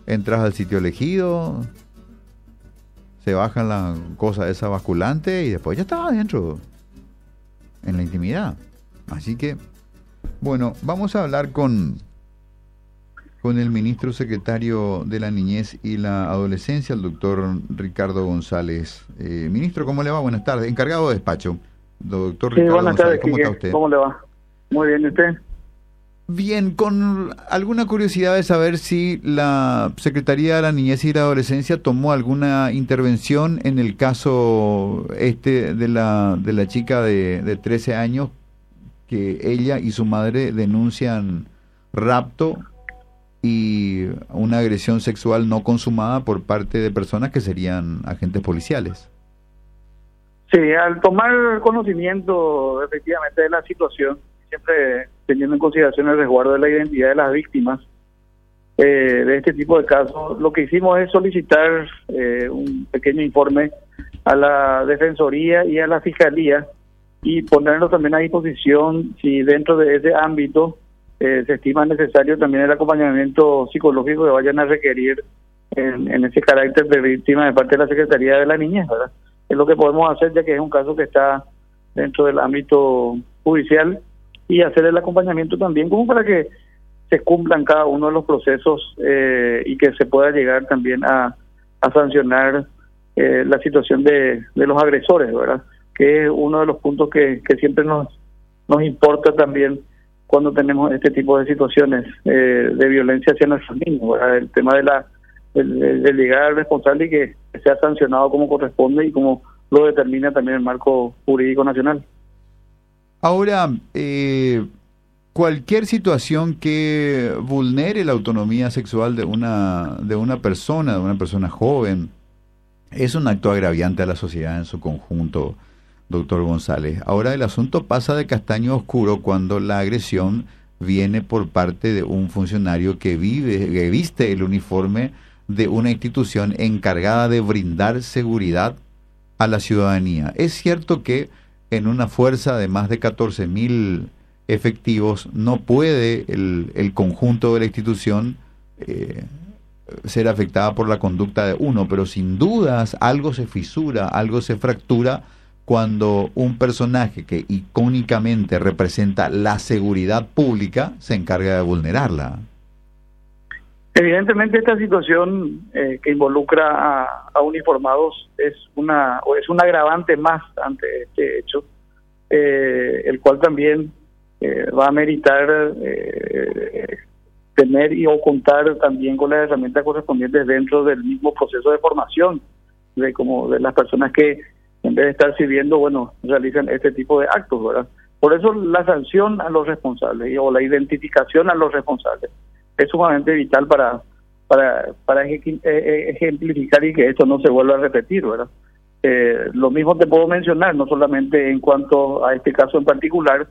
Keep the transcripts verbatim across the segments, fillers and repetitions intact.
entras al sitio elegido, se bajan la cosa esa basculante y después ya estaba adentro, en la intimidad. Así que, bueno, vamos a hablar con, con el ministro secretario de la Niñez y la Adolescencia, el doctor Ricardo González. Eh, ministro, ¿cómo le va? Buenas tardes. Encargado de despacho, doctor Sí, Ricardo buenas González. tardes, ¿Cómo Quique. está usted? ¿Cómo le va? Muy bien, ¿y usted? Bien, con alguna curiosidad de saber si la Secretaría de la Niñez y la Adolescencia tomó alguna intervención en el caso este de la de la chica de, de trece años, que ella y su madre denuncian rapto y una agresión sexual no consumada por parte de personas que serían agentes policiales. Sí, al tomar conocimiento efectivamente de la situación, siempre teniendo en consideración el resguardo de la identidad de las víctimas eh, de este tipo de casos, lo que hicimos es solicitar eh, un pequeño informe a la Defensoría y a la Fiscalía y ponerlo también a disposición si dentro de ese ámbito eh, se estima necesario también el acompañamiento psicológico que vayan a requerir en, en ese carácter de víctima de parte de la Secretaría de la Niñez, ¿verdad? Es lo que podemos hacer, ya que es un caso que está dentro del ámbito judicial, y hacer el acompañamiento también como para que se cumplan cada uno de los procesos eh, y que se pueda llegar también a, a sancionar eh, la situación de, de los agresores, ¿verdad? Que es uno de los puntos que, que siempre nos, nos importa también cuando tenemos este tipo de situaciones eh, de violencia hacia nuestros niños, ¿verdad? El tema de la de, de llegar al responsable y que sea sancionado como corresponde y como lo determina también el marco jurídico nacional. Ahora, eh, cualquier situación que vulnere la autonomía sexual de una de una persona, de una persona joven, es un acto agraviante a la sociedad en su conjunto, doctor González. Ahora el asunto pasa de castaño oscuro cuando la agresión viene por parte de un funcionario que vive, que viste el uniforme de una institución encargada de brindar seguridad a la ciudadanía. Es cierto que en una fuerza de más de catorce mil efectivos no puede el, el conjunto de la institución eh, ser afectada por la conducta de uno, pero sin dudas algo se fisura, algo se fractura cuando un personaje que icónicamente representa la seguridad pública se encarga de vulnerarla. Evidentemente esta situación eh, que involucra a, a uniformados es una o es un agravante más ante este hecho, eh, el cual también eh, va a meritar eh, tener y o contar también con las herramientas correspondientes dentro del mismo proceso de formación de como de las personas que en vez de estar sirviendo, bueno, realizan este tipo de actos, ¿verdad? Por eso la sanción a los responsables y, o la identificación a los responsables es sumamente vital para para para ejemplificar y que esto no se vuelva a repetir, ¿verdad? Eh, lo mismo te puedo mencionar, no solamente en cuanto a este caso en particular,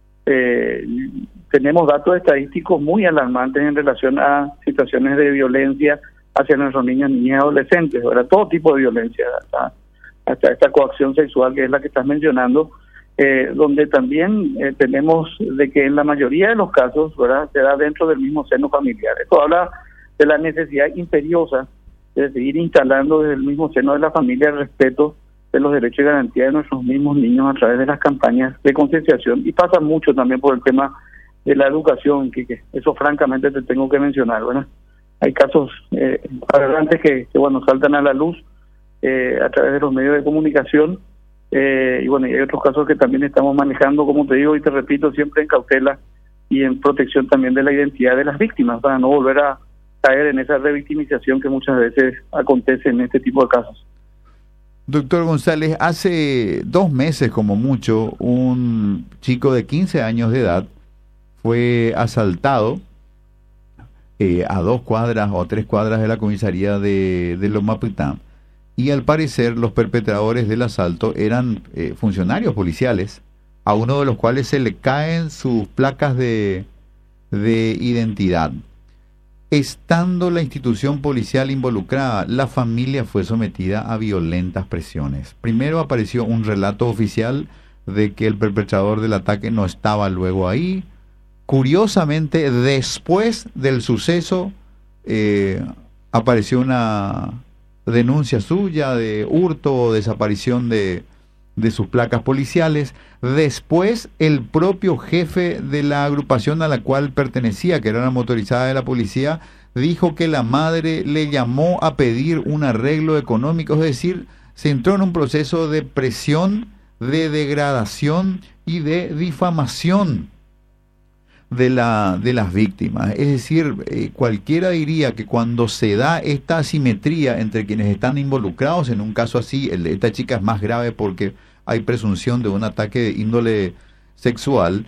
eh, tenemos datos estadísticos muy alarmantes en relación a situaciones de violencia hacia nuestros niños, niñas y adolescentes, ¿verdad? Todo tipo de violencia, hasta, hasta esta coacción sexual que es la que estás mencionando, Eh, donde también eh, tenemos de que en la mayoría de los casos, ¿verdad?, se da dentro del mismo seno familiar. Esto habla de la necesidad imperiosa de seguir instalando desde el mismo seno de la familia el respeto de los derechos y garantías de nuestros mismos niños a través de las campañas de concienciación, y pasa mucho también por el tema de la educación, que eso francamente te tengo que mencionar, ¿verdad? Hay casos eh, aberrantes que, que, bueno, saltan a la luz eh, a través de los medios de comunicación. Eh, y bueno, y hay otros casos que también estamos manejando, como te digo y te repito, siempre en cautela y en protección también de la identidad de las víctimas, para no volver a caer en esa revictimización que muchas veces acontece en este tipo de casos. Doctor González, hace dos meses como mucho, un chico de quince años de edad fue asaltado eh, a dos cuadras o a tres cuadras de la comisaría de, de Lomapitán. Y al parecer los perpetradores del asalto eran eh, funcionarios policiales, a uno de los cuales se le caen sus placas de, de identidad. Estando la institución policial involucrada, la familia fue sometida a violentas presiones. Primero apareció un relato oficial de que el perpetrador del ataque no estaba luego ahí. Curiosamente, después del suceso, eh, apareció una denuncia suya de hurto o desaparición de, de sus placas policiales. Después, el propio jefe de la agrupación a la cual pertenecía, que era una motorizada de la policía, dijo que la madre le llamó a pedir un arreglo económico, es decir, se entró en un proceso de presión, de degradación y de difamación de la de las víctimas. Es decir, eh, cualquiera diría que cuando se da esta asimetría entre quienes están involucrados en un caso así, el de esta chica es más grave porque hay presunción de un ataque de índole sexual,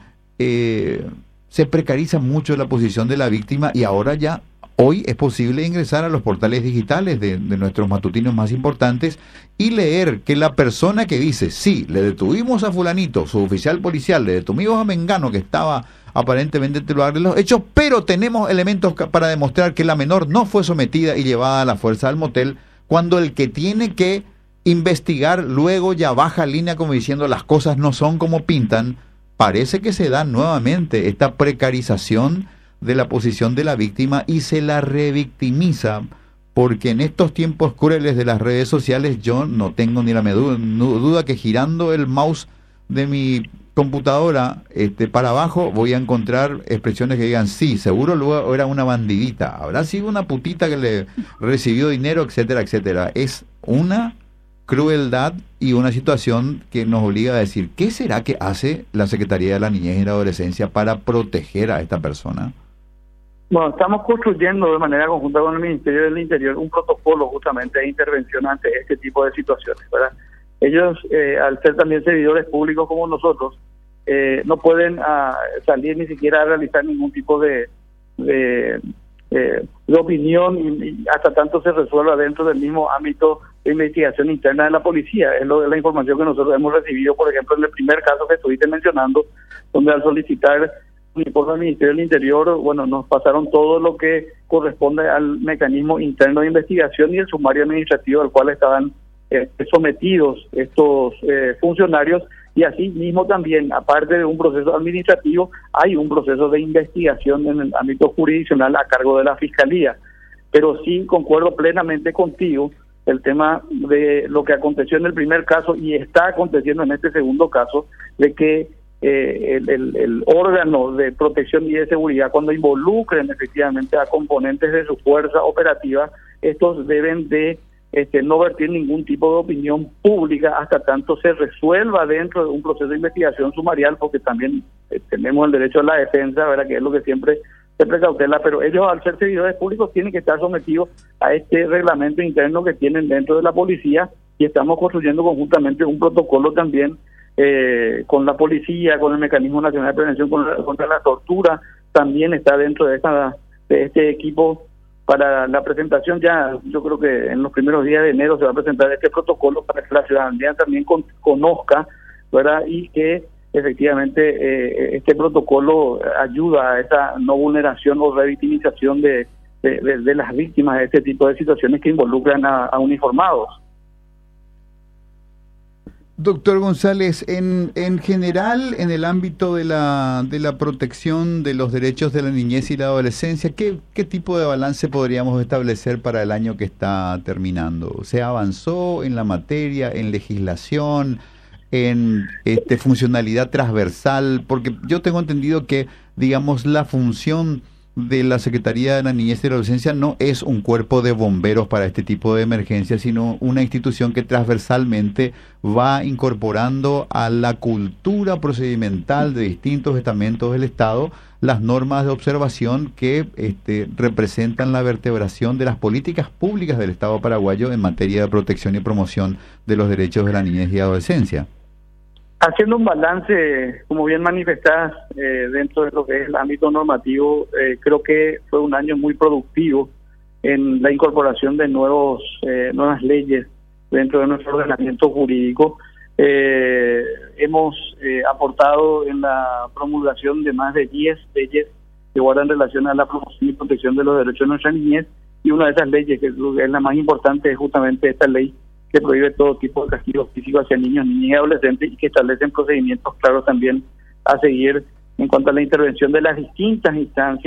eh, se precariza mucho la posición de la víctima, y ahora ya hoy es posible ingresar a los portales digitales de, de nuestros matutinos más importantes y leer que la persona que dice, sí, le detuvimos a fulanito, su oficial policial, le detuvimos a Mengano que estaba aparentemente en el lugar de los hechos, pero tenemos elementos para demostrar que la menor no fue sometida y llevada a la fuerza al motel, cuando el que tiene que investigar luego ya baja línea como diciendo las cosas no son como pintan. Parece que se da nuevamente esta precarización de la posición de la víctima y se la revictimiza, porque en estos tiempos crueles de las redes sociales yo no tengo ni la medu- duda que girando el mouse de mi computadora este, para abajo voy a encontrar expresiones que digan, sí, seguro luego era una bandidita, habrá sido una putita que le recibió dinero, etcétera, etcétera. Es una crueldad y una situación que nos obliga a decir, ¿qué será que hace la Secretaría de la Niñez y la Adolescencia para proteger a esta persona? Bueno, estamos construyendo de manera conjunta con el Ministerio del Interior un protocolo justamente de intervención ante este tipo de situaciones, ¿verdad? Ellos, eh, al ser también servidores públicos como nosotros, eh, no pueden ah, salir ni siquiera a realizar ningún tipo de, de, eh, de opinión y, y hasta tanto se resuelva dentro del mismo ámbito de investigación interna de la policía. Es lo de la información que nosotros hemos recibido, por ejemplo, en el primer caso que estuviste mencionando, donde al solicitar un informe del Ministerio del Interior, bueno, nos pasaron todo lo que corresponde al mecanismo interno de investigación y el sumario administrativo al cual estaban eh, sometidos estos eh, funcionarios, y así mismo también, aparte de un proceso administrativo, hay un proceso de investigación en el ámbito jurisdiccional a cargo de la Fiscalía. Pero sí concuerdo plenamente contigo el tema de lo que aconteció en el primer caso y está aconteciendo en este segundo caso, de que eh, el, el, el órgano de protección y de seguridad, cuando involucren efectivamente a componentes de su fuerza operativa, estos deben de este, no vertir ningún tipo de opinión pública hasta tanto se resuelva dentro de un proceso de investigación sumarial, porque también eh, tenemos el derecho a la defensa, ¿verdad?, que es lo que siempre se precautela, pero ellos, al ser servidores públicos, tienen que estar sometidos a este reglamento interno que tienen dentro de la policía, y estamos construyendo conjuntamente un protocolo también eh, con la policía, con el Mecanismo Nacional de Prevención contra, contra la Tortura, también está dentro de, esta, de este equipo para la presentación. Ya yo creo que en los primeros días de enero se va a presentar este protocolo para que la ciudadanía también con, conozca, ¿verdad?, y que efectivamente eh, este protocolo ayuda a esa no vulneración o revictimización de, de, de, de las víctimas de este tipo de situaciones que involucran a, a uniformados. Doctor González, en, en general, en el ámbito de la, de la protección de los derechos de la niñez y la adolescencia, ¿qué, qué tipo de balance podríamos establecer para el año que está terminando? ¿Se avanzó en la materia, en legislación, en este funcionalidad transversal? Porque yo tengo entendido que, digamos, la función de la Secretaría de la Niñez y la Adolescencia no es un cuerpo de bomberos para este tipo de emergencias, sino una institución que transversalmente va incorporando a la cultura procedimental de distintos estamentos del Estado las normas de observación que este, representan la vertebración de las políticas públicas del Estado paraguayo en materia de protección y promoción de los derechos de la niñez y adolescencia. Haciendo un balance, como bien manifestás, eh, dentro de lo que es el ámbito normativo, eh, creo que fue un año muy productivo en la incorporación de nuevos eh, nuevas leyes dentro de nuestro ordenamiento jurídico. Eh, hemos eh, aportado en la promulgación de más de diez leyes que guardan relación a la promoción y protección de los derechos de nuestra niñez, y una de esas leyes, que es la más importante, es justamente esta ley que prohíbe todo tipo de castigos físicos hacia niños, niñas y adolescentes, y que establecen procedimientos claros también a seguir en cuanto a la intervención de las distintas instancias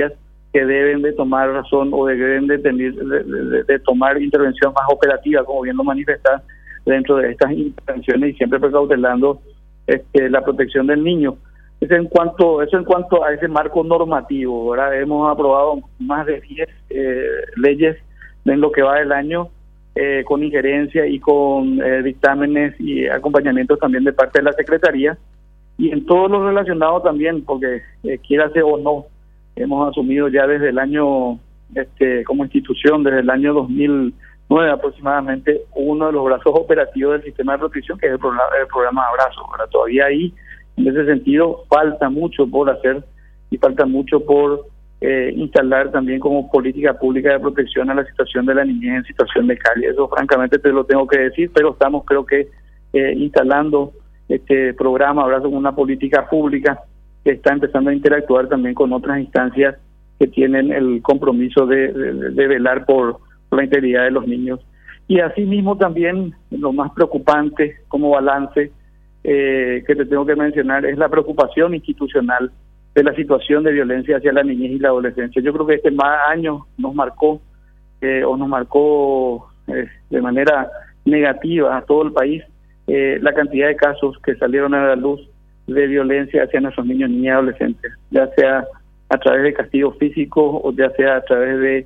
que deben de tomar razón o deben de, tener, de, de, de tomar intervención más operativa, como bien lo manifiesta, dentro de estas intervenciones y siempre precautelando este, la protección del niño. Eso en cuanto, eso en cuanto a ese marco normativo, ¿verdad? Hemos aprobado más de diez eh, leyes en lo que va del año, eh, con injerencia y con eh, dictámenes y acompañamientos también de parte de la Secretaría, y en todo lo relacionado también, porque eh, quiérase o no, hemos asumido ya desde el año, este, como institución, desde el año dos mil nueve aproximadamente, uno de los brazos operativos del sistema de protección, que es el programa, el programa Abrazo. Ahora, todavía ahí, en ese sentido, falta mucho por hacer y falta mucho por eh, instalar también como política pública de protección a la situación de la niñez en situación de calle. Eso francamente te lo tengo que decir, pero estamos creo que eh, instalando este programa Abrazo como una política pública que está empezando a interactuar también con otras instancias que tienen el compromiso de, de, de velar por, por la integridad de los niños. Y asimismo también lo más preocupante como balance eh, que te tengo que mencionar es la preocupación institucional de la situación de violencia hacia la niñez y la adolescencia. Yo creo que este año nos marcó eh, o nos marcó eh, de manera negativa a todo el país eh, la cantidad de casos que salieron a la luz de violencia hacia nuestros niños, niñas y adolescentes, ya sea a través de castigos físicos o ya sea a través de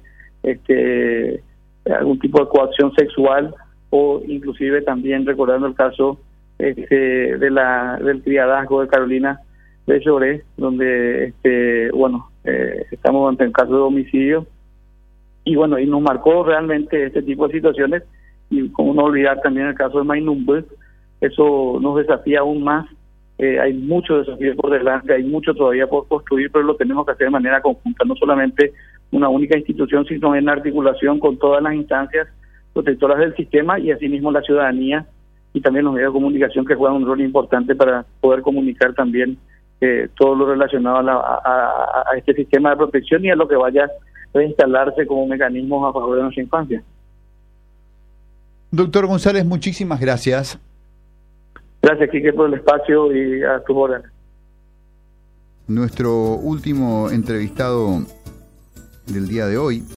este algún tipo de coacción sexual, o inclusive también recordando el caso este, de la del criadazgo de Carolina de Lloré, donde este bueno eh, estamos ante el caso de homicidio, y bueno, y nos marcó realmente este tipo de situaciones, y como no olvidar también el caso de Mainumbe. Eso nos desafía aún más. Eh, hay muchos desafíos por delante, hay mucho todavía por construir, pero lo tenemos que hacer de manera conjunta, no solamente una única institución, sino en articulación con todas las instancias protectoras del sistema y asimismo la ciudadanía y también los medios de comunicación, que juegan un rol importante para poder comunicar también eh, todo lo relacionado a, la, a, a este sistema de protección y a lo que vaya a instalarse como mecanismos a favor de nuestra infancia. Doctor González, muchísimas gracias. Gracias, Quique, por el espacio y a tus órdenes. Nuestro último entrevistado del día de hoy